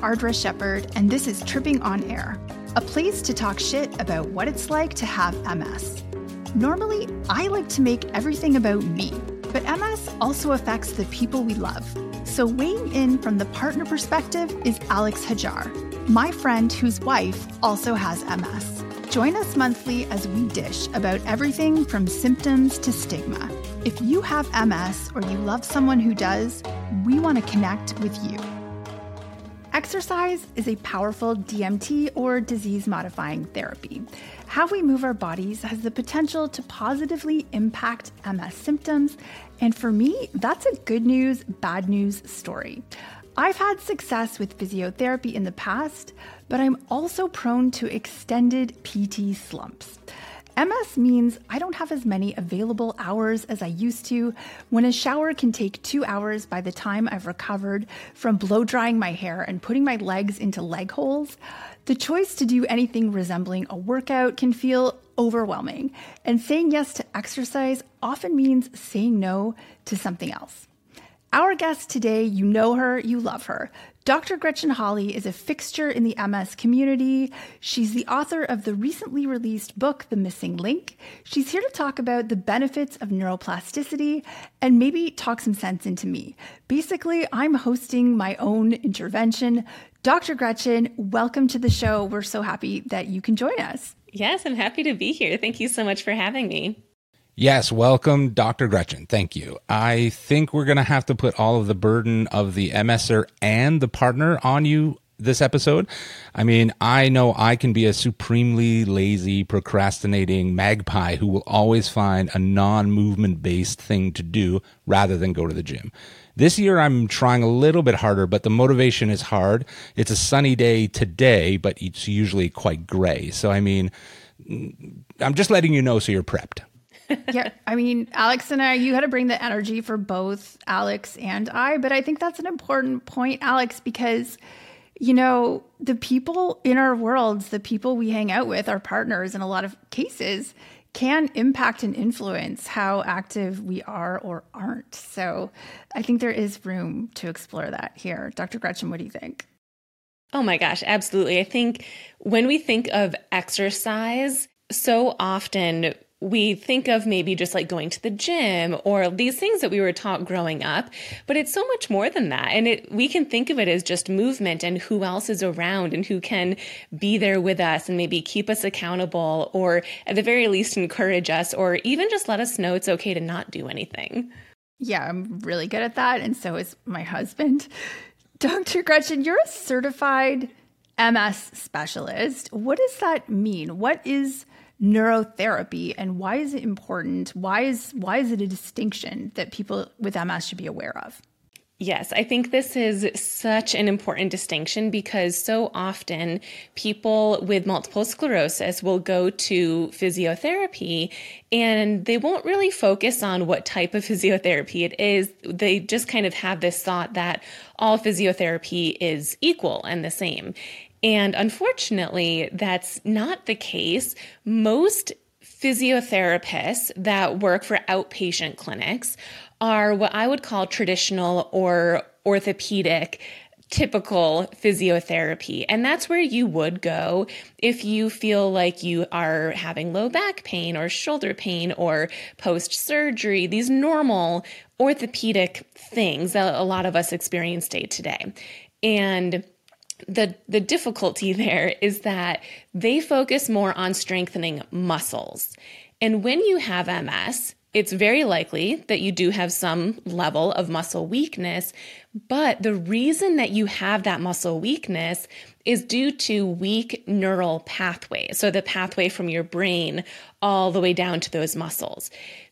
Ardra Shepherd, and this is Tripping on Air, a place to talk shit about what it's like to have MS. Normally, I like to make everything about me, but MS also affects the people we love. So weighing in from the partner perspective is Alex Hajar, my friend whose wife also has MS. Join us monthly as we dish about everything from symptoms to stigma. If you have MS or you love someone who does, we want to connect with you. Exercise is a powerful DMT or disease-modifying therapy. How we move our bodies has the potential to positively impact MS symptoms, and for me, that's a good news, bad news story. I've had success with physiotherapy in the past, but I'm also prone to extended PT slumps. MS means I don't have as many available hours as I used to, when a shower can take 2 hours by the time I've recovered from blow drying my hair and putting my legs into leg holes. The choice to do anything resembling a workout can feel overwhelming, and saying yes to exercise often means saying no to something else. Our guest today, you know her, you love her. Dr. Gretchen Hawley is a fixture in the MS community. She's the author of the recently released book, The Missing Link. She's here to talk about the benefits of neuroplasticity and maybe talk some sense into me. Basically, I'm hosting my own intervention. Dr. Gretchen, welcome to the show. We're so happy that you can join us. Yes, I'm happy to be here. Thank you so much for having me. Yes, welcome, Dr. Gretchen. Thank you. I think we're going to have to put all of the burden of the MSer and the partner on you this episode. I mean, I know I can be a supremely lazy, procrastinating magpie who will always find a non-movement based thing to do rather than go to the gym. This year, I'm trying a little bit harder, but the motivation is hard. It's a sunny day today, but it's usually quite gray. So, I mean, I'm just letting you know so you're prepped. Yeah, I mean, Alex and I, you had to bring the energy for both Alex and I, but I think that's an important point, Alex, because, you know, the people in our worlds, the people we hang out with, our partners in a lot of cases, can impact and influence how active we are or aren't. So I think there is room to explore that here. Dr. Gretchen, what do you think? Oh my gosh, absolutely. I think when we think of exercise, so often we think of maybe just like going to the gym or these things that we were taught growing up, but it's so much more than that. And we can think of it as just movement and who else is around and who can be there with us and maybe keep us accountable, or at the very least encourage us, or even just let us know it's okay to not do anything. Yeah, I'm really good at that. And so is my husband. Dr. Gretchen, you're a certified MS specialist. What does that mean? What is neurotherapy and why is it important? Why is it a distinction that people with MS should be aware of? Yes, I think this is such an important distinction because so often people with multiple sclerosis will go to physiotherapy and they won't really focus on what type of physiotherapy it is. They just kind of have this thought that all physiotherapy is equal and the same. And unfortunately, that's not the case. Most physiotherapists that work for outpatient clinics are what I would call traditional or orthopedic typical physiotherapy. And that's where you would go if you feel like you are having low back pain or shoulder pain or post-surgery, these normal orthopedic things that a lot of us experience day to day. And the difficulty there is that they focus more on strengthening muscles. And when you have MS, it's very likely that you do have some level of muscle weakness, but the reason that you have that muscle weakness is due to weak neural pathways. So the pathway from your brain all the way down to those muscles.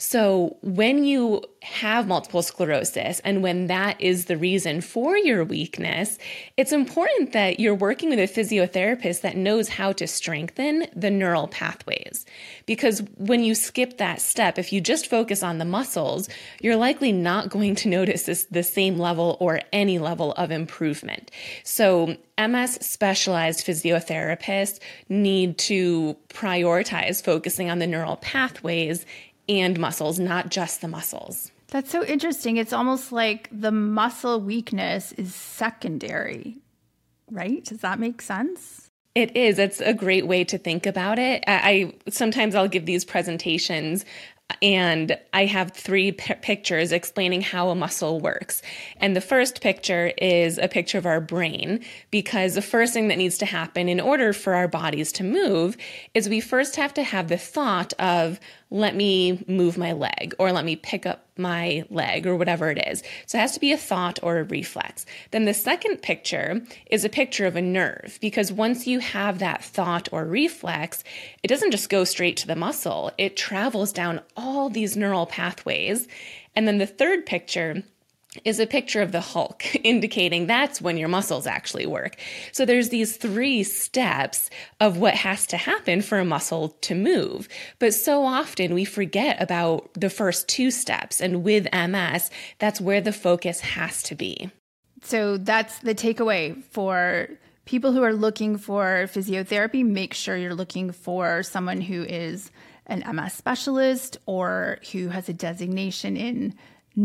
So when you have multiple sclerosis and when that is the reason for your weakness, it's important that you're working with a physiotherapist that knows how to strengthen the neural pathways. Because when you skip that step, if you just focus on the muscles, you're likely not going to notice the same level or any level of improvement. So MS specialized physiotherapists need to prioritize focusing on the neural pathways and muscles, not just the muscles. That's so interesting. It's almost like the muscle weakness is secondary right? Does that make sense? It is. It's a great way to think about it. Sometimes I'll give these presentations and I have three pictures explaining how a muscle works. And the first picture is a picture of our brain, because the first thing that needs to happen in order for our bodies to move is we first have to have the thought of, let me move my leg, or let me pick up my leg, or whatever it is. So it has to be a thought or a reflex. Then the second picture is a picture of a nerve, because once you have that thought or reflex, it doesn't just go straight to the muscle. It travels down all these neural pathways. And then the third picture is a picture of the Hulk, indicating that's when your muscles actually work. So there's these three steps of what has to happen for a muscle to move. But so often we forget about the first two steps. And with MS, that's where the focus has to be. So that's the takeaway for people who are looking for physiotherapy. Make sure you're looking for someone who is an MS specialist or who has a designation in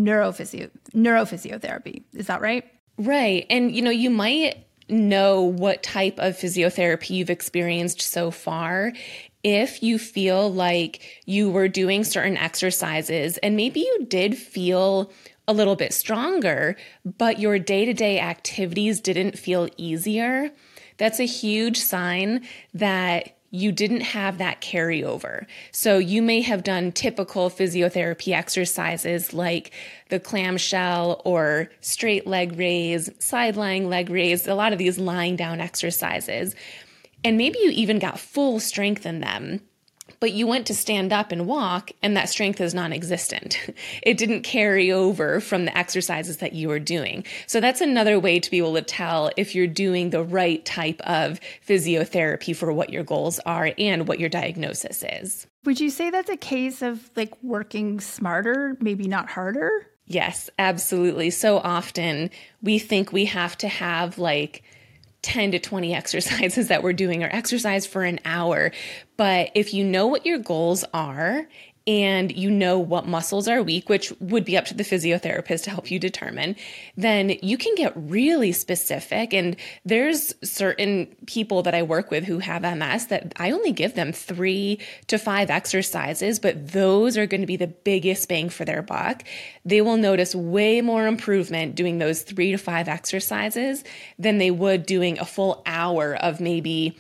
neurophysiotherapy. Is that right? Right. And, you might know what type of physiotherapy you've experienced so far if you feel like you were doing certain exercises and maybe you did feel a little bit stronger, but your day-to-day activities didn't feel easier. That's a huge sign that you didn't have that carryover. So you may have done typical physiotherapy exercises like the clamshell or straight leg raise, side lying leg raise, a lot of these lying down exercises. And maybe you even got full strength in them, but you went to stand up and walk and that strength is non-existent. It didn't carry over from the exercises that you were doing. So that's another way to be able to tell if you're doing the right type of physiotherapy for what your goals are and what your diagnosis is. Would you say that's a case of like working smarter, maybe not harder? Yes, absolutely. So often we think we have to have like 10 to 20 exercises that we're doing or exercise for an hour. But if you know what your goals are and you know what muscles are weak, which would be up to the physiotherapist to help you determine, then you can get really specific. And there's certain people that I work with who have MS that I only give them 3 to 5 exercises, but those are going to be the biggest bang for their buck. They will notice way more improvement doing those 3 to 5 exercises than they would doing a full hour of maybe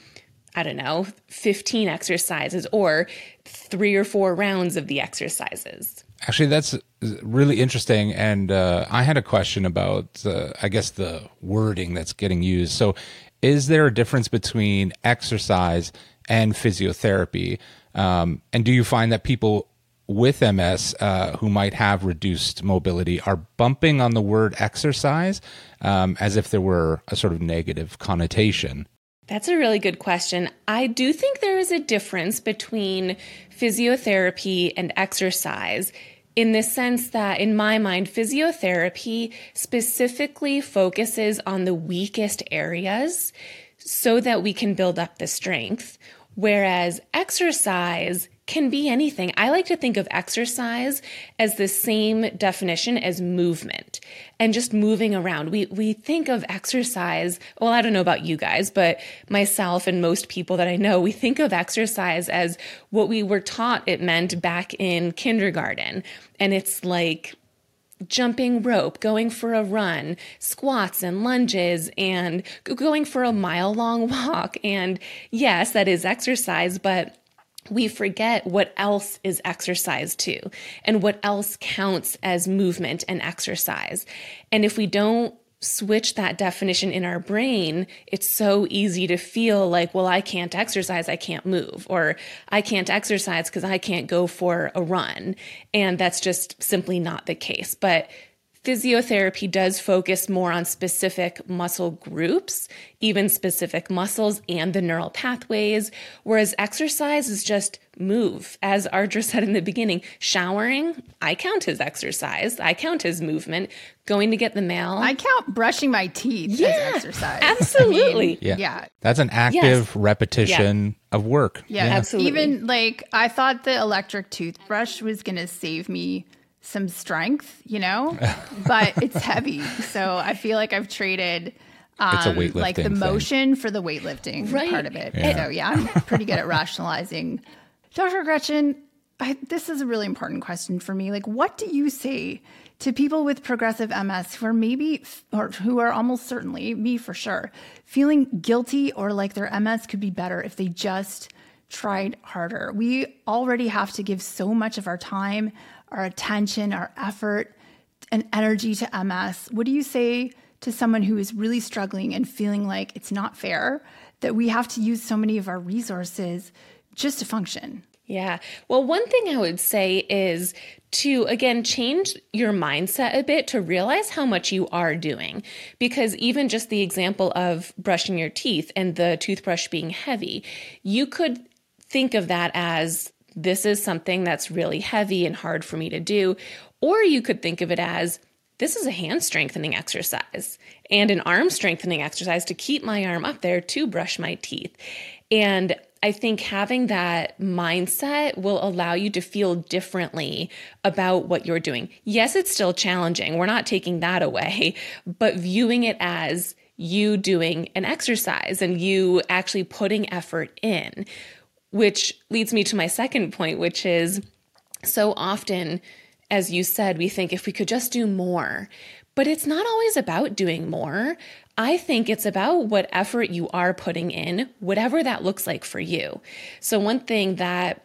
15 exercises or 3 or 4 rounds of the exercises. Actually, that's really interesting. And I had a question about, the wording that's getting used. So is there a difference between exercise and physiotherapy? And do you find that people with MS who might have reduced mobility are bumping on the word exercise as if there were a sort of negative connotation? That's a really good question. I do think there is a difference between physiotherapy and exercise in the sense that, in my mind, physiotherapy specifically focuses on the weakest areas so that we can build up the strength, whereas exercise can be anything. I like to think of exercise as the same definition as movement and just moving around. We think of exercise, well, I don't know about you guys, but myself and most people that I know, we think of exercise as what we were taught it meant back in kindergarten. And it's like jumping rope, going for a run, squats and lunges, and going for a mile-long walk. And yes, that is exercise, but we forget what else is exercise too, and what else counts as movement and exercise. And if we don't switch that definition in our brain, it's so easy to feel like, well, I can't exercise, I can't move, or I can't exercise because I can't go for a run. And that's just simply not the case. But physiotherapy does focus more on specific muscle groups, even specific muscles and the neural pathways, whereas exercise is just move. As Ardra said in the beginning, showering, I count as exercise. I count as movement. Going to get the mail. I count brushing my teeth as exercise. Absolutely. Yeah. That's an active repetition of work. Yeah, absolutely. Even I thought the electric toothbrush was going to save me some strength, but it's heavy. So I feel like I've traded It's a weightlifting like the thing. motion for the weightlifting part of it. Yeah. So yeah, I'm pretty good at rationalizing. Dr. Gretchen, this is a really important question for me. Like, what do you say to people with progressive MS who are maybe, or who are almost certainly, me for sure, feeling guilty or like their MS could be better if they just tried harder? We already have to give so much of our time, our attention, our effort, and energy to MS. What do you say to someone who is really struggling and feeling like it's not fair that we have to use so many of our resources just to function? Yeah. Well, one thing I would say is to, again, change your mindset a bit to realize how much you are doing. Because even just the example of brushing your teeth and the toothbrush being heavy, you could think of that as, this is something that's really heavy and hard for me to do. Or you could think of it as, this is a hand strengthening exercise and an arm strengthening exercise to keep my arm up there to brush my teeth. And I think having that mindset will allow you to feel differently about what you're doing. Yes, it's still challenging. We're not taking that away, but viewing it as you doing an exercise and you actually putting effort in, which leads me to my second point, which is so often, as you said, we think if we could just do more, but it's not always about doing more. I think it's about what effort you are putting in, whatever that looks like for you. So one thing that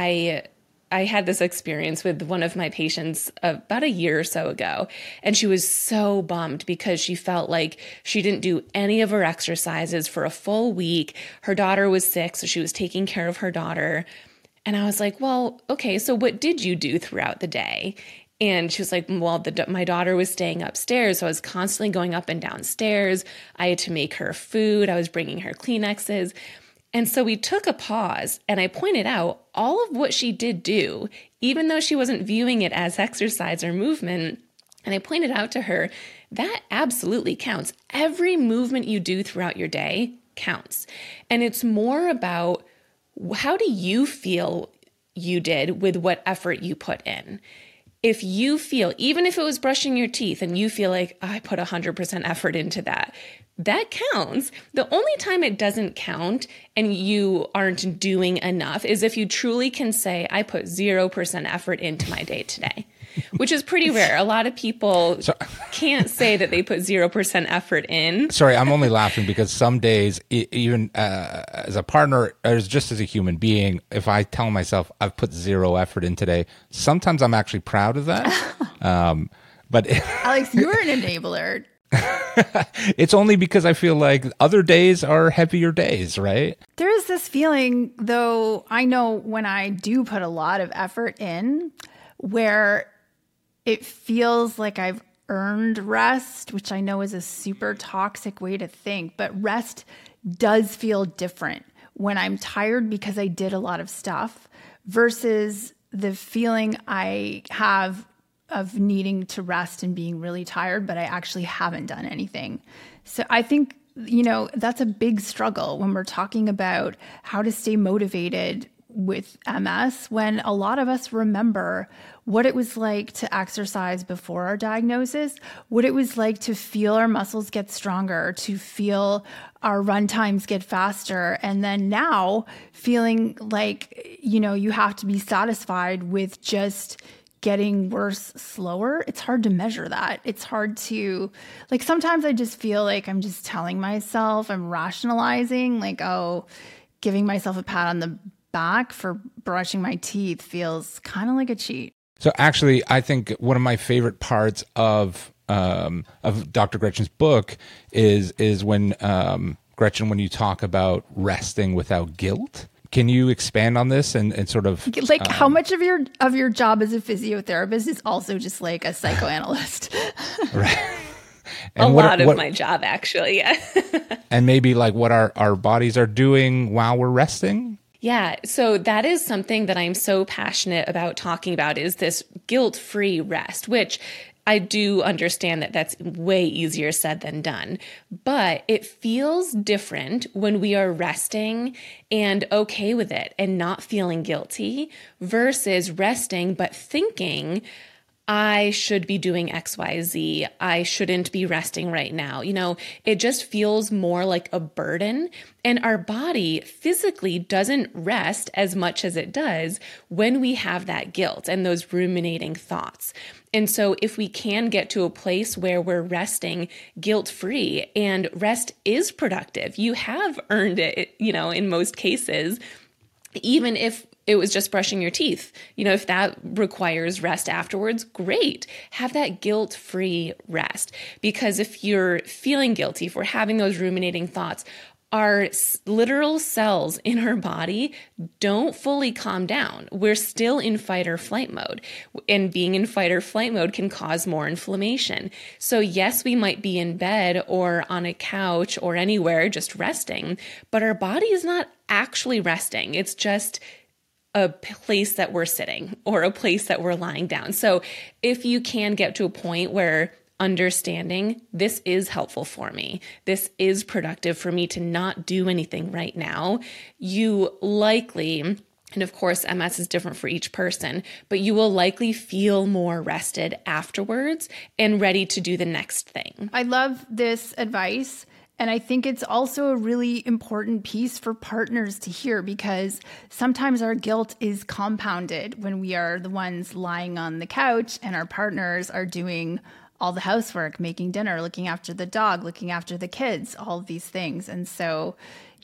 I had this experience with one of my patients about a year or so ago, and she was so bummed because she felt like she didn't do any of her exercises for a full week. Her daughter was sick, so she was taking care of her daughter. And I was like, well, okay, so what did you do throughout the day? And she was like, well, my daughter was staying upstairs, so I was constantly going up and downstairs. I had to make her food. I was bringing her Kleenexes. And so we took a pause, and I pointed out all of what she did do, even though she wasn't viewing it as exercise or movement. And I pointed out to her, that absolutely counts. Every movement you do throughout your day counts. And it's more about, how do you feel you did with what effort you put in? If you feel, even if it was brushing your teeth and you feel like, I put 100% effort into that, that counts. The only time it doesn't count and you aren't doing enough is if you truly can say, I put 0% effort into my day today, which is pretty rare. A lot of people can't say that they put 0% effort in. Sorry, I'm only laughing because some days, even as a partner, or just as a human being, if I tell myself I've put 0 effort in today, sometimes I'm actually proud of that. But Alex, you're an enabler. It's only because I feel like other days are heavier days, right? There is this feeling, though, I know when I do put a lot of effort in, where it feels like I've earned rest, which I know is a super toxic way to think, but rest does feel different when I'm tired because I did a lot of stuff versus the feeling I have of needing to rest and being really tired, but I actually haven't done anything. So I think, that's a big struggle when we're talking about how to stay motivated with MS, when a lot of us remember what it was like to exercise before our diagnosis, what it was like to feel our muscles get stronger, to feel our run times get faster. And then now feeling like, you have to be satisfied with just getting worse slower. It's hard to measure that. It's hard to, sometimes I just feel like I'm just telling myself, I'm rationalizing, giving myself a pat on the back for brushing my teeth feels kind of like a cheat. So actually, I think one of my favorite parts of Dr. Gretchen's book is when Gretchen, when you talk about resting without guilt. Can you expand on this and sort of how much of your job as a physiotherapist is also just like a psychoanalyst? Right. And a lot of my job, actually, yeah. And maybe what our bodies are doing while we're resting? Yeah, so that is something that I'm so passionate about talking about, is this guilt-free rest, which I do understand that that's way easier said than done, but it feels different when we are resting and okay with it and not feeling guilty versus resting but thinking, I should be doing XYZ. I shouldn't be resting right now. It just feels more like a burden. And our body physically doesn't rest as much as it does when we have that guilt and those ruminating thoughts. And so if we can get to a place where we're resting guilt-free, and rest is productive, you have earned it, in most cases, even if it was just brushing your teeth. If that requires rest afterwards, great. Have that guilt-free rest. Because if you're feeling guilty, if we're having those ruminating thoughts, our literal cells in our body don't fully calm down. We're still in fight or flight mode. And being in fight or flight mode can cause more inflammation. So yes, we might be in bed or on a couch or anywhere just resting, but our body is not actually resting. It's just a place that we're sitting or a place that we're lying down. So if you can get to a point where understanding this is helpful for me, this is productive for me to not do anything right now, you likely, and of course MS is different for each person, but you will likely feel more rested afterwards and ready to do the next thing. I love this advice. And I think it's also a really important piece for partners to hear, because sometimes our guilt is compounded when we are the ones lying on the couch and our partners are doing all the housework, making dinner, looking after the dog, looking after the kids, all of these things. And so,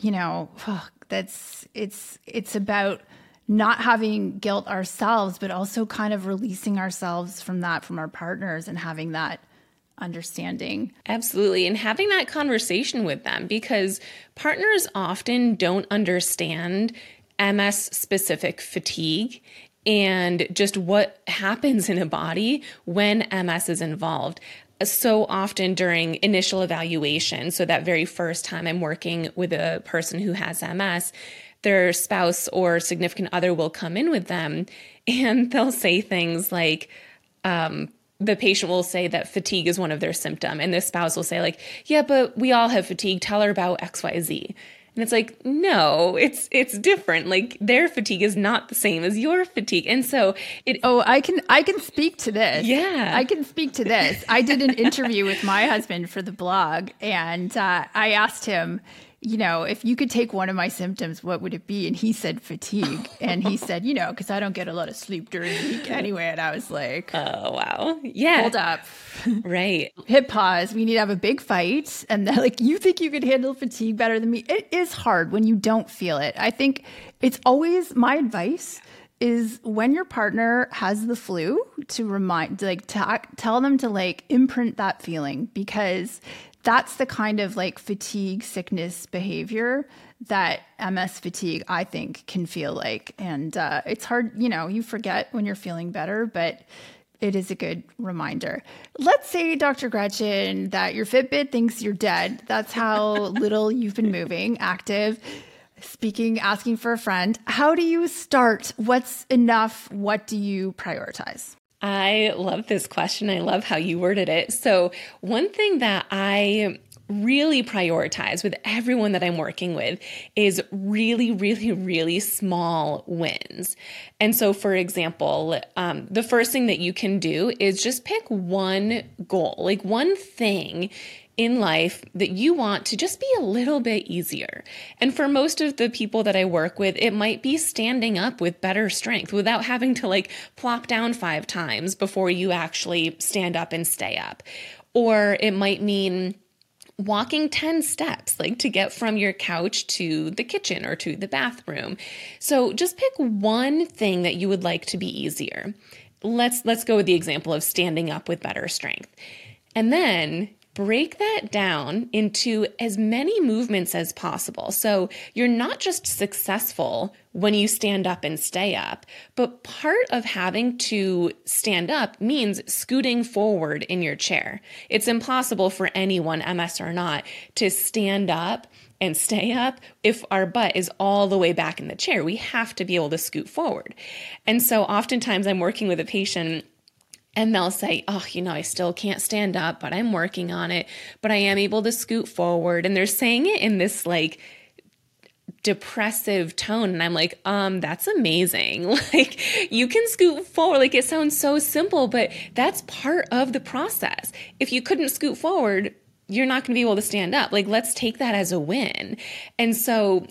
it's about not having guilt ourselves, but also kind of releasing ourselves from that, from our partners, and having that understanding. Absolutely. And having that conversation with them, because partners often don't understand MS specific fatigue and just what happens in a body when MS is involved. So often during initial evaluation, so that very first time I'm working with a person who has MS, their spouse or significant other will come in with them and they'll say things like, the patient will say that fatigue is one of their symptoms, and the spouse will say yeah, but we all have fatigue. Tell her about XYZ. And it's no, it's different. Their fatigue is not the same as your fatigue. And so I can speak to this. Yeah. I can speak to this. I did an interview with my husband for the blog, and I asked him, if you could take one of my symptoms, what would it be? And he said fatigue. And he said, because I don't get a lot of sleep during the week anyway. And I was like, oh, wow. Yeah. Hold up. Right. Hit pause. We need to have a big fight. And they're you think you could handle fatigue better than me? It is hard when you don't feel it. I think it's always my advice is when your partner has the flu to remind, tell them to imprint that feeling, because that's the kind of fatigue, sickness behavior that MS fatigue, I think, can feel like. And it's hard, you forget when you're feeling better, but it is a good reminder. Let's say, Dr. Gretchen, that your Fitbit thinks you're dead. That's how little you've been moving, active. Asking for a friend. How do you start? What's enough? What do you prioritize? I love this question. I love how you worded it. So one thing that I really prioritize with everyone that I'm working with is really, really, really small wins. And so, for example, the first thing that you can do is just pick one goal, one thing in life that you want to just be a little bit easier. And for most of the people that I work with, it might be standing up with better strength without having to plop down 5 times before you actually stand up and stay up. Or it might mean walking 10 steps, to get from your couch to the kitchen or to the bathroom. So just pick one thing that you would like to be easier. Let's go with the example of standing up with better strength. And then break that down into as many movements as possible. So you're not just successful when you stand up and stay up, but part of having to stand up means scooting forward in your chair. It's impossible for anyone, MS or not, to stand up and stay up if our butt is all the way back in the chair. We have to be able to scoot forward. And so oftentimes I'm working with a patient and they'll say, I still can't stand up, but I'm working on it, but I am able to scoot forward. And they're saying it in this depressive tone. And I'm like, that's amazing. Like, you can scoot forward. Like, it sounds so simple, but that's part of the process. If you couldn't scoot forward, you're not going to be able to stand up. Like, let's take that as a win. And so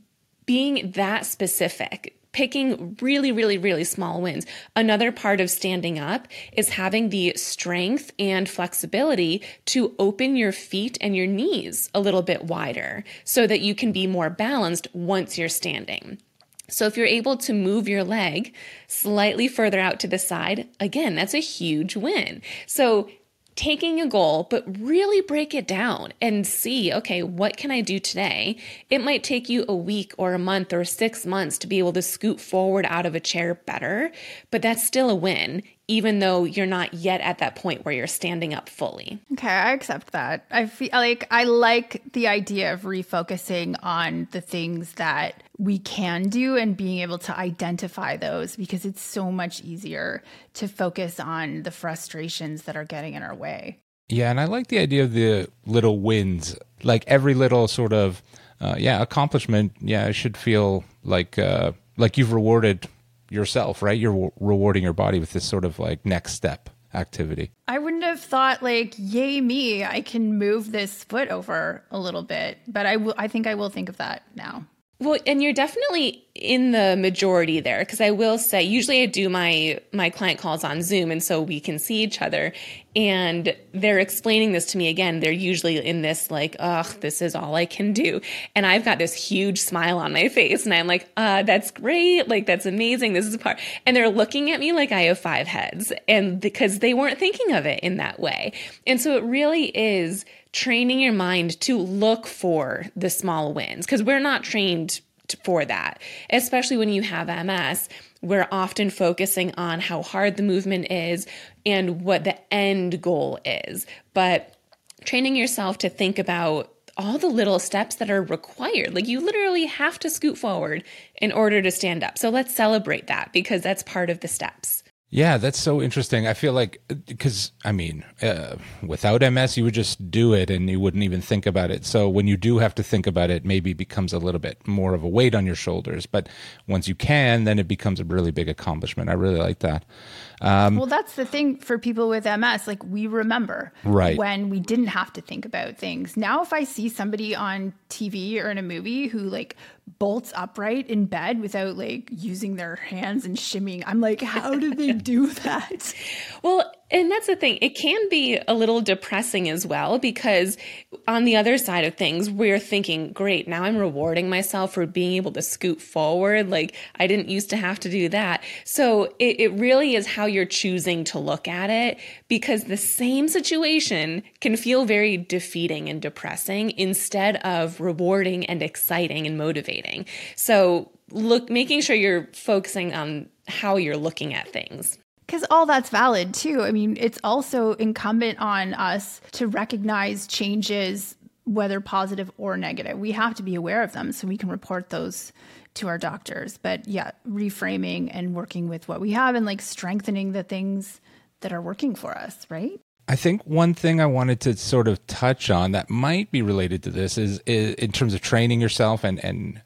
being that specific, picking really, really, really small wins. Another part of standing up is having the strength and flexibility to open your feet and your knees a little bit wider so that you can be more balanced once you're standing. So if you're able to move your leg slightly further out to the side, again, that's a huge win. So taking a goal, but really break it down and see, okay, what can I do today? It might take you a week or a month or 6 months to be able to scoot forward out of a chair better, but that's still a win, even though you're not yet at that point where you're standing up fully. Okay, I accept that. I feel like I like the idea of refocusing on the things that we can do and being able to identify those, because it's so much easier to focus on the frustrations that are getting in our way. Yeah, and I like the idea of the little wins, like every little sort of accomplishment. Yeah, it should feel like you've rewarded yourself, right? You're rewarding your body with this sort of like next step activity. I wouldn't have thought like, yay me, I can move this foot over a little bit, but I think I will think of that now. Well, and you're definitely in the majority there, because I will say, usually I do my client calls on Zoom, and so we can see each other, and they're explaining this to me again. They're usually in this like, this is all I can do. And I've got this huge smile on my face, and I'm like, that's great. Like, that's amazing. This is a part. And they're looking at me like I have 5 heads, and because they weren't thinking of it in that way. And so it really is training your mind to look for the small wins, because we're not trained for that. Especially when you have MS, we're often focusing on how hard the movement is and what the end goal is. But training yourself to think about all the little steps that are required, like you literally have to scoot forward in order to stand up. So let's celebrate that, because that's part of the steps. Yeah, that's so interesting. I feel like, because, I mean, without MS, you would just do it and you wouldn't even think about it. So when you do have to think about it, maybe it becomes a little bit more of a weight on your shoulders. But once you can, then it becomes a really big accomplishment. I really like that. Well, that's the thing for people with MS. Like, we remember when we didn't have to think about things. Now, if I see somebody on TV or in a movie who like bolts upright in bed without like using their hands and shimmying, I'm like, how did they do that? Well, and that's the thing. It can be a little depressing as well, because on the other side of things, we're thinking, great, now I'm rewarding myself for being able to scoot forward. Like, I didn't used to have to do that. So it really is how you're choosing to look at it, because the same situation can feel very defeating and depressing instead of rewarding and exciting and motivating. So making sure you're focusing on how you're looking at things. Because all that's valid too. I mean, it's also incumbent on us to recognize changes, whether positive or negative. We have to be aware of them so we can report those to our doctors. But yeah, reframing and working with what we have and like strengthening the things that are working for us, right? I think one thing I wanted to sort of touch on that might be related to this is in terms of training yourself and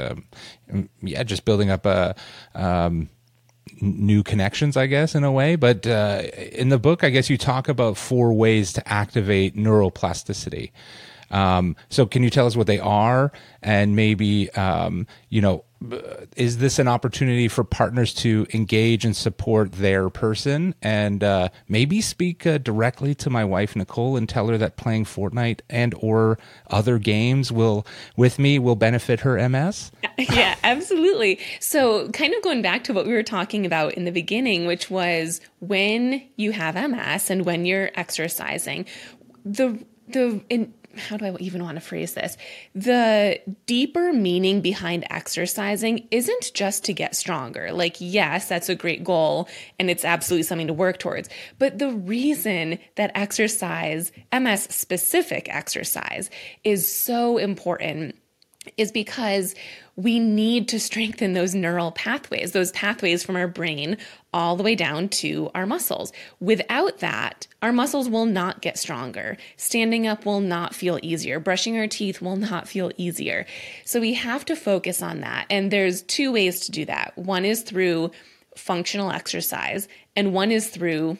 just building up a new connections, I guess, in a way. But in the book, I guess you talk about 4 ways to activate neuroplasticity. So can you tell us what they are? And maybe, is this an opportunity for partners to engage and support their person? And maybe speak directly to my wife, Nicole, and tell her that playing Fortnite and or other games will benefit her MS? Yeah, absolutely. So kind of going back to what we were talking about in the beginning, which was when you have MS and when you're exercising, how do I even want to phrase this? The deeper meaning behind exercising isn't just to get stronger. Like, yes, that's a great goal and it's absolutely something to work towards. But the reason that exercise, MS-specific exercise, is so important is because we need to strengthen those neural pathways, those pathways from our brain all the way down to our muscles. Without that, our muscles will not get stronger. Standing up will not feel easier. Brushing our teeth will not feel easier. So we have to focus on that. And there's two ways to do that. One is through functional exercise, and one is through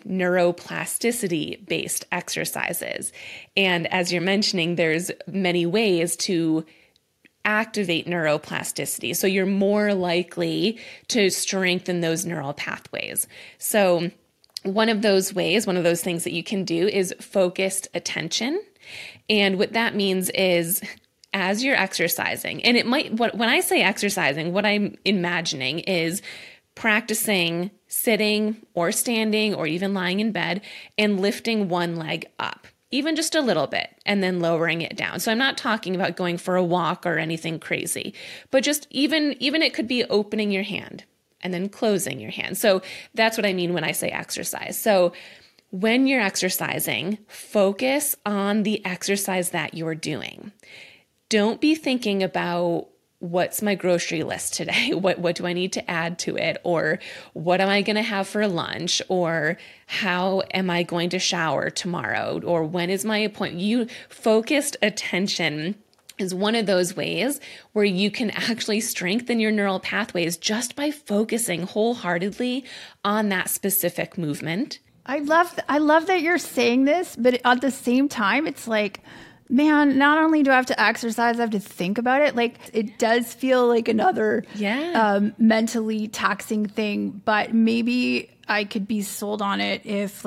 neuroplasticity-based exercises. And as you're mentioning, there's many ways to activate neuroplasticity. So you're more likely to strengthen those neural pathways. So one of those ways, one of those things that you can do is focused attention. And what that means is as you're exercising, and it might, when I say exercising, what I'm imagining is practicing sitting or standing or even lying in bed and lifting one leg up, even just a little bit, and then lowering it down. So I'm not talking about going for a walk or anything crazy, but just even it could be opening your hand and then closing your hand. So that's what I mean when I say exercise. So when you're exercising, focus on the exercise that you're doing. Don't be thinking about what's my grocery list today? What do I need to add to it? Or what am I going to have for lunch? Or how am I going to shower tomorrow? Or when is my appointment? Focused attention is one of those ways where you can actually strengthen your neural pathways just by focusing wholeheartedly on that specific movement. I love that you're saying this, but at the same time, it's like, man, not only do I have to exercise, I have to think about it. Like, it does feel like another mentally taxing thing, but maybe I could be sold on it if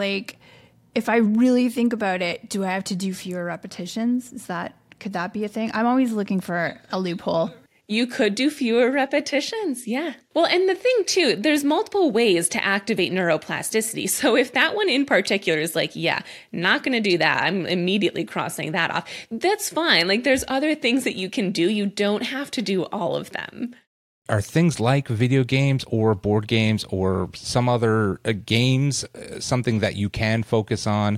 I really think about it. Do I have to do fewer repetitions? Could that be a thing? I'm always looking for a loophole. You could do fewer repetitions. Yeah. Well, and the thing too, there's multiple ways to activate neuroplasticity. So if that one in particular is like, yeah, not going to do that, I'm immediately crossing that off. That's fine. Like, there's other things that you can do. You don't have to do all of them. Are things like video games or board games or some other games something that you can focus on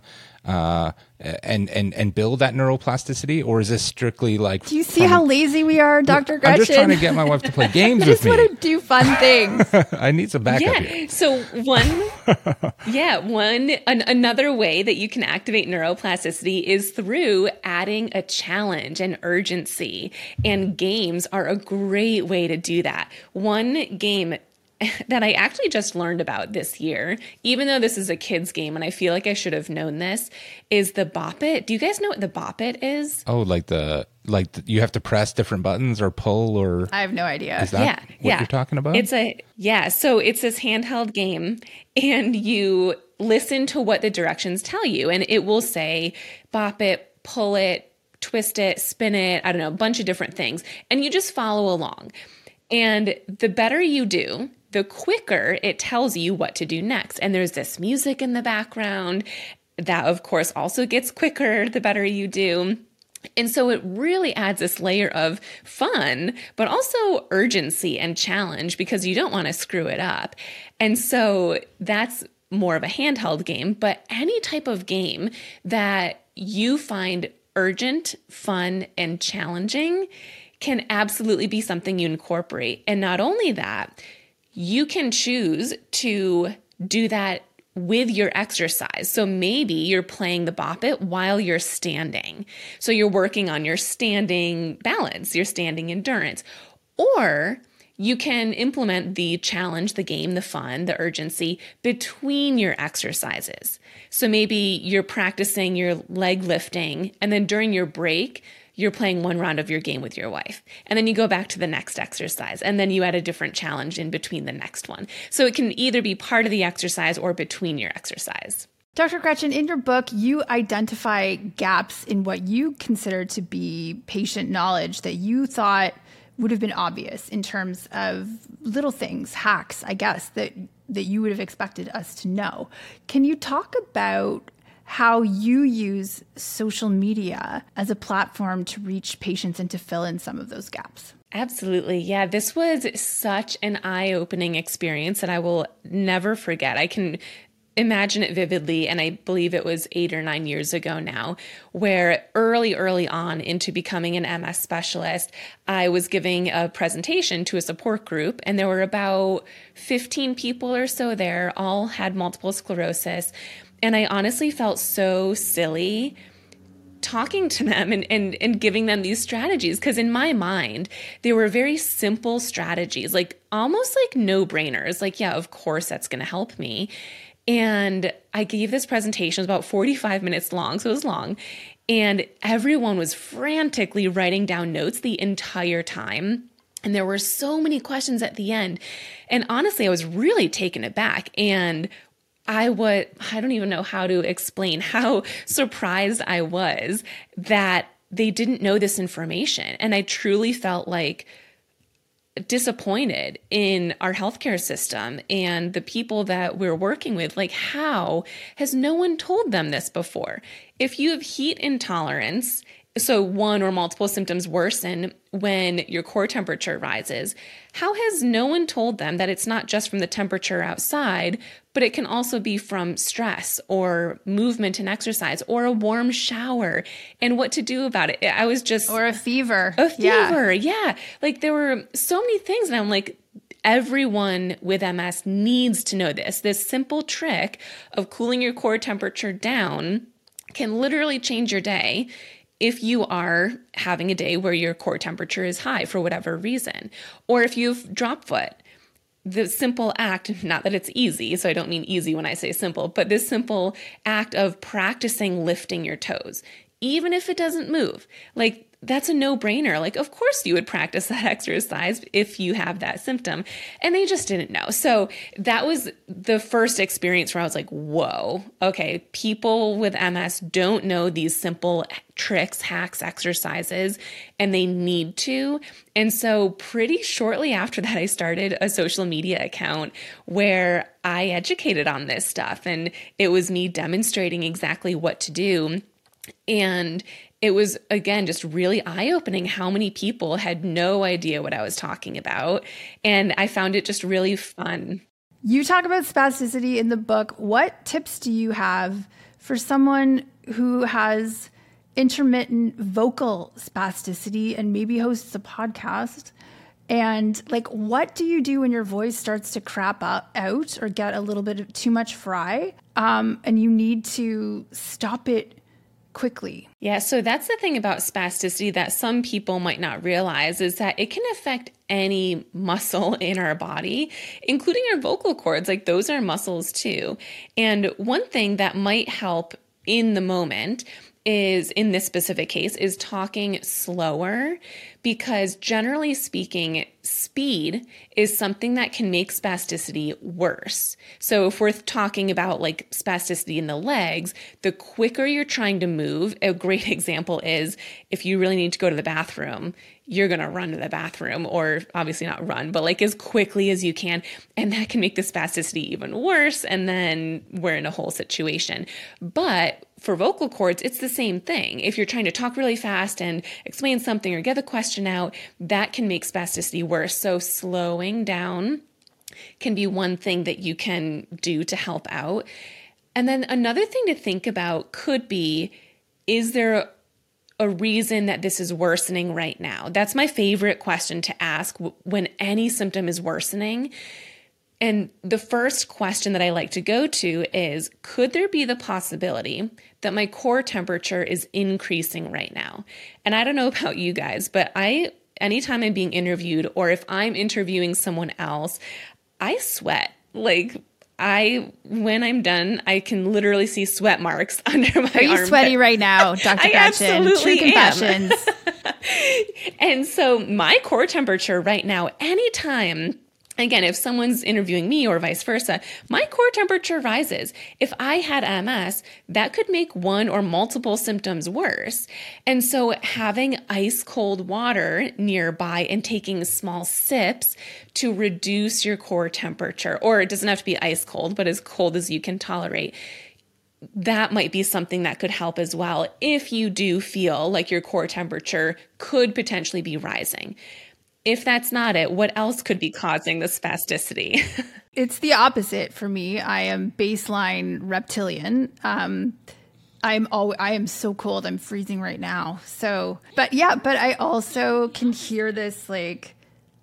and build that neuroplasticity, or is this strictly like? Do you see how lazy we are, Dr. Gretchen? I'm just trying to get my wife to play games with me. I just want to do fun things. I need some backup here. So another way that you can activate neuroplasticity is through adding a challenge and urgency, and games are a great way to do that. One game that I actually just learned about this year, even though this is a kid's game and I feel like I should have known this, is the Bop It. Do you guys know what the Bop It is? Oh, you have to press different buttons or pull, or I have no idea. Is that what you're talking about? So it's this handheld game, and you listen to what the directions tell you, and it will say bop it, pull it, twist it, spin it, I don't know, a bunch of different things, and you just follow along. And the better you do, the quicker it tells you what to do next. And there's this music in the background that, of course, also gets quicker the better you do. And so it really adds this layer of fun, but also urgency and challenge, because you don't want to screw it up. And so that's more of a handheld game, but any type of game that you find urgent, fun, and challenging can absolutely be something you incorporate. And not only that, you can choose to do that with your exercise. So maybe you're playing the Bop It while you're standing. So you're working on your standing balance, your standing endurance. Or you can implement the challenge, the game, the fun, the urgency between your exercises. So maybe you're practicing your leg lifting, and then during your break, you're playing one round of your game with your wife. And then you go back to the next exercise. And then you add a different challenge in between the next one. So it can either be part of the exercise or between your exercise. Dr. Gretchen, in your book, you identify gaps in what you consider to be patient knowledge that you thought would have been obvious in terms of little things, hacks, I guess, that you would have expected us to know. Can you talk about how you use social media as a platform to reach patients and to fill in some of those gaps? Absolutely. Yeah, this was such an eye-opening experience that I will never forget. I can imagine it vividly, and I believe it was 8 or 9 years ago now, where early on into becoming an MS specialist, I was giving a presentation to a support group, and there were about 15 people or so there, all had multiple sclerosis. And I honestly felt so silly talking to them and giving them these strategies, because in my mind, they were very simple strategies, like almost like no-brainers. Like, yeah, of course that's going to help me. And I gave this presentation, it was about 45 minutes long, so it was long. And everyone was frantically writing down notes the entire time. And there were so many questions at the end. And honestly, I was really taken aback. And I don't even know how to explain how surprised I was that they didn't know this information. And I truly felt like disappointed in our healthcare system and the people that we're working with. Like, how has no one told them this before? If you have heat intolerance, so one or multiple symptoms worsen when your core temperature rises, how has no one told them that it's not just from the temperature outside, but it can also be from stress or movement and exercise or a warm shower, and what to do about it? I was just... Or a fever. A fever, yeah. Like, there were so many things, and I'm like, everyone with MS needs to know this. This simple trick of cooling your core temperature down can literally change your day if you are having a day where your core temperature is high for whatever reason, or if you've drop foot. The simple act, not that it's easy, so I don't mean easy when I say simple, but this simple act of practicing lifting your toes, even if it doesn't move, like, that's a no-brainer. Like, of course you would practice that exercise if you have that symptom. And they just didn't know. So that was the first experience where I was like, whoa, okay, people with MS don't know these simple tricks, hacks, exercises, and they need to. And so pretty shortly after that, I started a social media account where I educated on this stuff. And it was me demonstrating exactly what to do. And it was, again, just really eye-opening how many people had no idea what I was talking about. And I found it just really fun. You talk about spasticity in the book. What tips do you have for someone who has intermittent vocal spasticity and maybe hosts a podcast? And like, what do you do when your voice starts to crap out or get a little bit of too much fry, and you need to stop it quickly? Yeah, so that's the thing about spasticity that some people might not realize, is that it can affect any muscle in our body, including our vocal cords. Like, those are muscles too. And one thing that might help in the moment is, in this specific case, is talking slower, because generally speaking, speed is something that can make spasticity worse. So if we're talking about like spasticity in the legs, the quicker you're trying to move, a great example is if you really need to go to the bathroom, you're going to run to the bathroom, or obviously not run, but like as quickly as you can. And that can make the spasticity even worse. And then we're in a whole situation. But for vocal cords, it's the same thing. If you're trying to talk really fast and explain something or get the question out, that can make spasticity worse. So slowing down can be one thing that you can do to help out. And then another thing to think about could be, is there a reason that this is worsening right now? That's my favorite question to ask when any symptom is worsening. And the first question that I like to go to is, could there be the possibility that my core temperature is increasing right now? And I don't know about you guys, but anytime I'm being interviewed, or if I'm interviewing someone else, I sweat. Like, when I'm done, I can literally see sweat marks under my armpit. Are you sweaty right now, Dr. Gretchen? Absolutely True confessions. And so my core temperature right now, anytime, again, if someone's interviewing me or vice versa, my core temperature rises. If I had MS, that could make one or multiple symptoms worse. And so having ice cold water nearby and taking small sips to reduce your core temperature, or it doesn't have to be ice cold, but as cold as you can tolerate, that might be something that could help as well if you do feel like your core temperature could potentially be rising. if that's not it, what else could be causing the spasticity? It's the opposite for me. I am baseline reptilian. I am so cold. I'm freezing right now. So, but I also can hear this like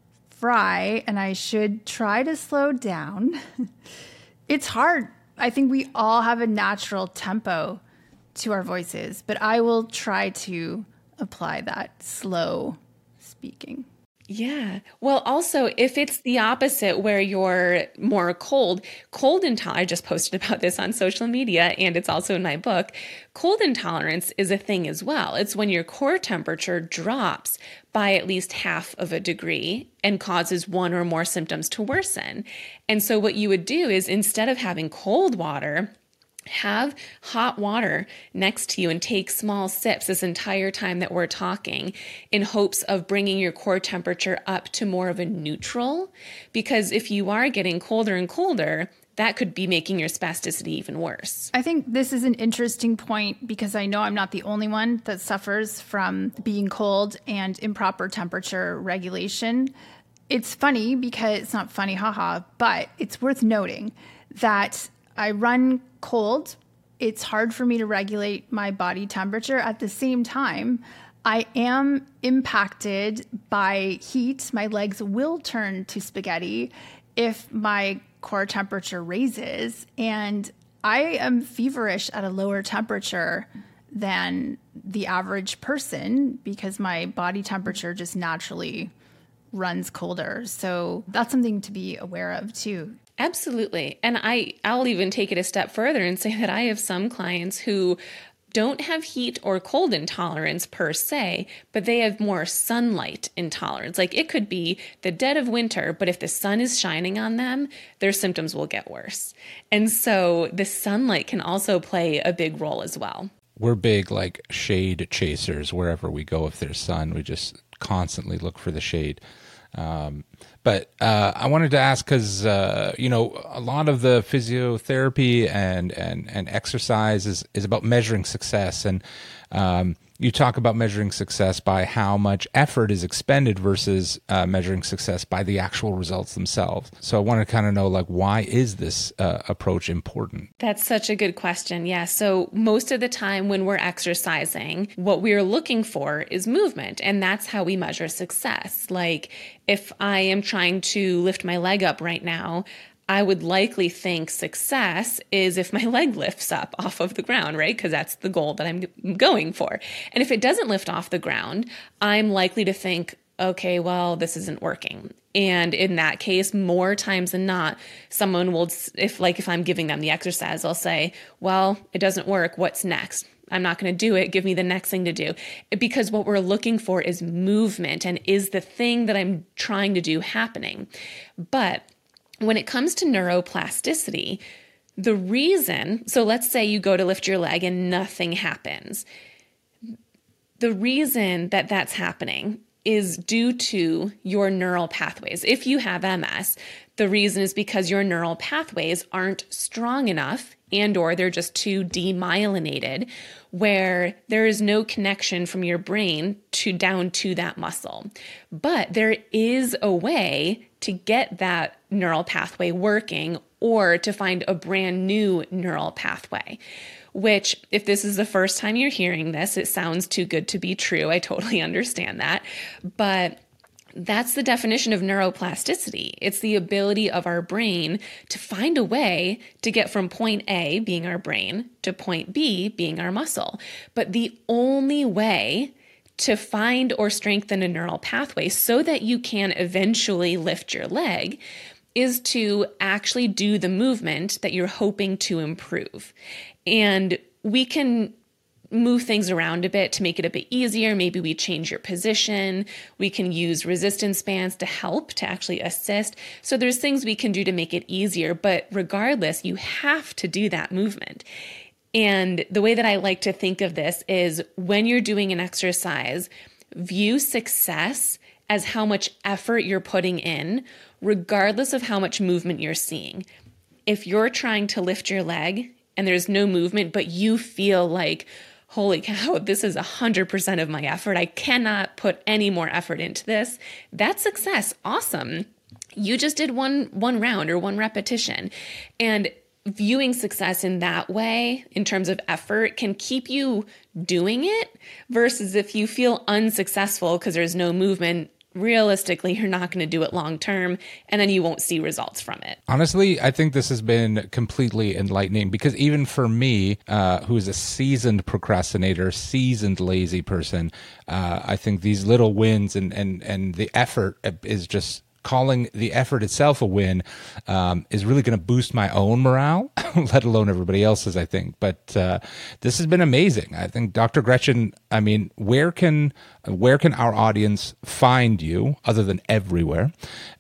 fry, and I should try to slow down. It's hard. I think we all have a natural tempo to our voices, but I will try to apply that slow speaking. Yeah. Well, also, if it's the opposite where you're more cold intolerance, I just posted about this on social media and it's also in my book. Cold intolerance is a thing as well. It's when your core temperature drops by at least half of a degree and causes one or more symptoms to worsen. And so what you would do is instead of having cold water, have hot water next to you and take small sips this entire time that we're talking in hopes of bringing your core temperature up to more of a neutral. Because if you are getting colder and colder, that could be making your spasticity even worse. I think this is an interesting point because I know I'm not the only one that suffers from being cold and improper temperature regulation. It's funny because it's not funny, haha, but it's worth noting that I run cold. It's hard for me to regulate my body temperature. At the same time, I am impacted by heat. My legs will turn to spaghetti if my core temperature raises. And I am feverish at a lower temperature than the average person because my body temperature just naturally runs colder. So that's something to be aware of too. Absolutely. And I'll even take it a step further and say that I have some clients who don't have heat or cold intolerance per se, but they have more sunlight intolerance. Like it could be the dead of winter, but if the sun is shining on them, their symptoms will get worse. And so the sunlight can also play a big role as well. We're big like shade chasers wherever we go. If there's sun, we just constantly look for the shade. But I wanted to ask because, a lot of the physiotherapy and exercise is about measuring success. And you talk about measuring success by how much effort is expended versus measuring success by the actual results themselves. So I want to kind of know, like, why is this approach important? That's such a good question. Yeah. So most of the time when we're exercising, what we're looking for is movement. And that's how we measure success. Like if I am trying to lift my leg up right now, I would likely think success is if my leg lifts up off of the ground, right? Because that's the goal that I'm going for. And if it doesn't lift off the ground, I'm likely to think, okay, well, this isn't working. And in that case, more times than not, someone will, if I'm giving them the exercise, I'll say, well, it doesn't work. What's next? I'm not going to do it. Give me the next thing to do. Because what we're looking for is movement and is the thing that I'm trying to do happening. But when it comes to neuroplasticity, the reason, so let's say you go to lift your leg and nothing happens. The reason that that's happening is due to your neural pathways. If you have MS, the reason is because your neural pathways aren't strong enough or they're just too demyelinated, where there is no connection from your brain down to that muscle. But there is a way to get that neural pathway working or to find a brand new neural pathway, which if this is the first time you're hearing this, it sounds too good to be true. I totally understand that. But that's the definition of neuroplasticity. It's the ability of our brain to find a way to get from point A, being our brain, to point B, being our muscle. But the only way to find or strengthen a neural pathway so that you can eventually lift your leg is to actually do the movement that you're hoping to improve. And we can move things around a bit to make it a bit easier. Maybe we change your position. We can use resistance bands to help, to actually assist. So there's things we can do to make it easier, but regardless, you have to do that movement. And the way that I like to think of this is when you're doing an exercise, view success as how much effort you're putting in, regardless of how much movement you're seeing. If you're trying to lift your leg and there's no movement, but you feel like, holy cow, this is 100% of my effort. I cannot put any more effort into this. That's success. Awesome. You just did one round or one repetition. And viewing success in that way, in terms of effort, can keep you doing it, versus if you feel unsuccessful because there's no movement, realistically, you're not going to do it long term, and then you won't see results from it. Honestly, I think this has been completely enlightening, because even for me, who is a seasoned procrastinator, seasoned lazy person, I think these little wins and the effort is just calling the effort itself a win is really going to boost my own morale, let alone everybody else's, I think. But this has been amazing. I think, Dr. Gretchen, I mean, where can our audience find you other than everywhere?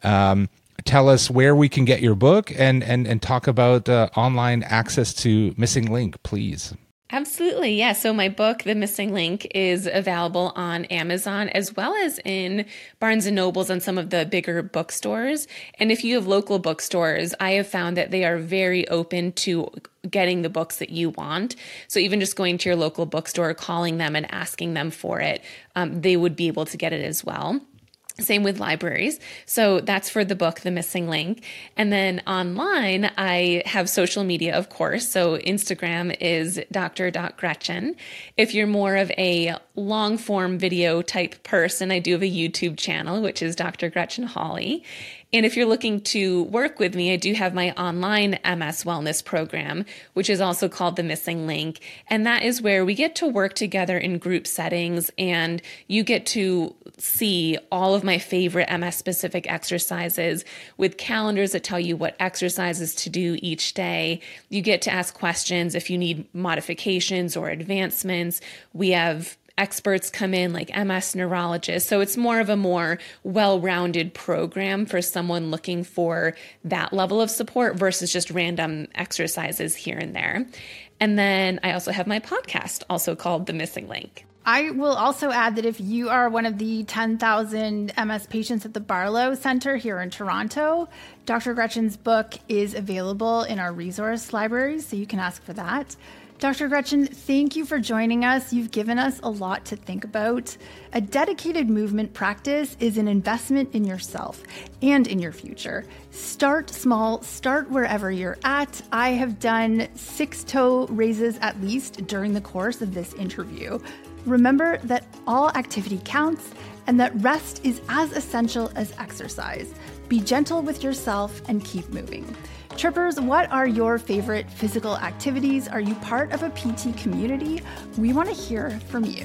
Tell us where we can get your book, and talk about online access to Missing Link, please. Absolutely. Yeah. So my book, The Missing Link, is available on Amazon as well as in Barnes & Nobles and some of the bigger bookstores. And if you have local bookstores, I have found that they are very open to getting the books that you want. So even just going to your local bookstore, calling them and asking them for it, they would be able to get it as well. Same with libraries. So that's for the book, The Missing Link. And then online, I have social media, of course. So Instagram is dr.gretchen. If you're more of a long form video type person, I do have a YouTube channel, which is Dr. Gretchen Hawley. And if you're looking to work with me, I do have my online MS wellness program, which is also called The Missing Link. And that is where we get to work together in group settings, and you get to see all of my favorite MS specific exercises with calendars that tell you what exercises to do each day. You get to ask questions if you need modifications or advancements. We have experts come in like MS neurologists. So it's more of a more well-rounded program for someone looking for that level of support versus just random exercises here and there. And then I also have my podcast, also called The Missing Link. I will also add that if you are one of the 10,000 MS patients at the Barlow Center here in Toronto, Dr. Gretchen's book is available in our resource libraries, so you can ask for that. Dr. Gretchen, thank you for joining us. You've given us a lot to think about. A dedicated movement practice is an investment in yourself and in your future. Start small, start wherever you're at. I have done 6-toe raises at least during the course of this interview. Remember that all activity counts and that rest is as essential as exercise. Be gentle with yourself and keep moving. Trippers, what are your favorite physical activities? Are you part of a PT community? We want to hear from you.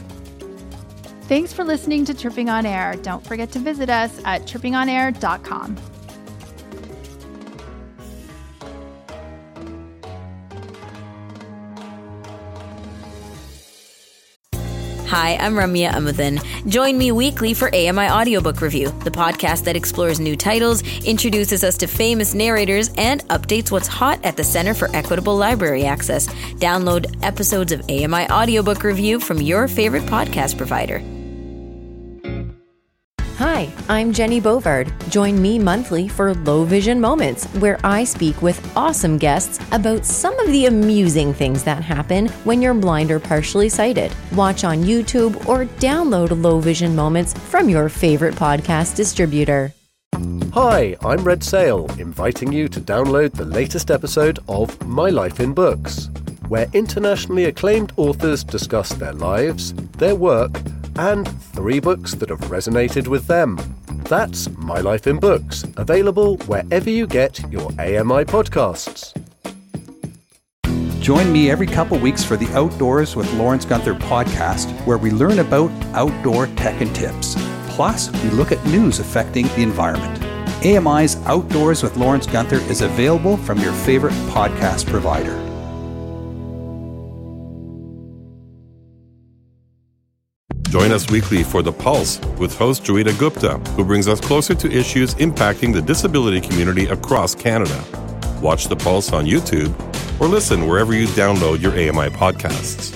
Thanks for listening to Tripping on Air. Don't forget to visit us at trippingonair.com. Hi, I'm Ramya Amudan. Join me weekly for AMI Audiobook Review, the podcast that explores new titles, introduces us to famous narrators, and updates what's hot at the Center for Equitable Library Access. Download episodes of AMI Audiobook Review from your favorite podcast provider. Hi, I'm Jenny Bovard. Join me monthly for Low Vision Moments, where I speak with awesome guests about some of the amusing things that happen when you're blind or partially sighted. Watch on YouTube or download Low Vision Moments from your favorite podcast distributor. Hi, I'm Red Sale, inviting you to download the latest episode of My Life in Books, where internationally acclaimed authors discuss their lives, their work, and 3 books that have resonated with them. That's My Life in Books, available wherever you get your AMI podcasts. Join me every couple weeks for the Outdoors with Lawrence Gunther podcast, where we learn about outdoor tech and tips. Plus, we look at news affecting the environment. AMI's Outdoors with Lawrence Gunther is available from your favorite podcast provider. Join us weekly for The Pulse with host Joeita Gupta, who brings us closer to issues impacting the disability community across Canada. Watch The Pulse on YouTube or listen wherever you download your AMI podcasts.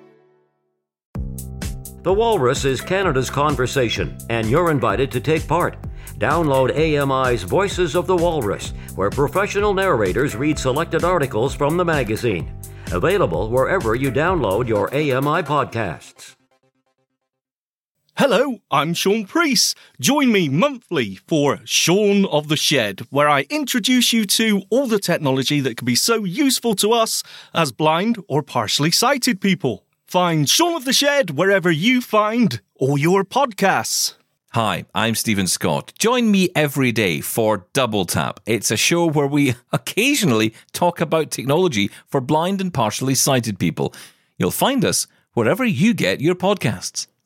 The Walrus is Canada's conversation, and you're invited to take part. Download AMI's Voices of the Walrus, where professional narrators read selected articles from the magazine. Available wherever you download your AMI podcasts. Hello, I'm Sean Priest. Join me monthly for Sean of the Shed, where I introduce you to all the technology that can be so useful to us as blind or partially sighted people. Find Sean of the Shed wherever you find all your podcasts. Hi, I'm Stephen Scott. Join me every day for Double Tap. It's a show where we occasionally talk about technology for blind and partially sighted people. You'll find us wherever you get your podcasts.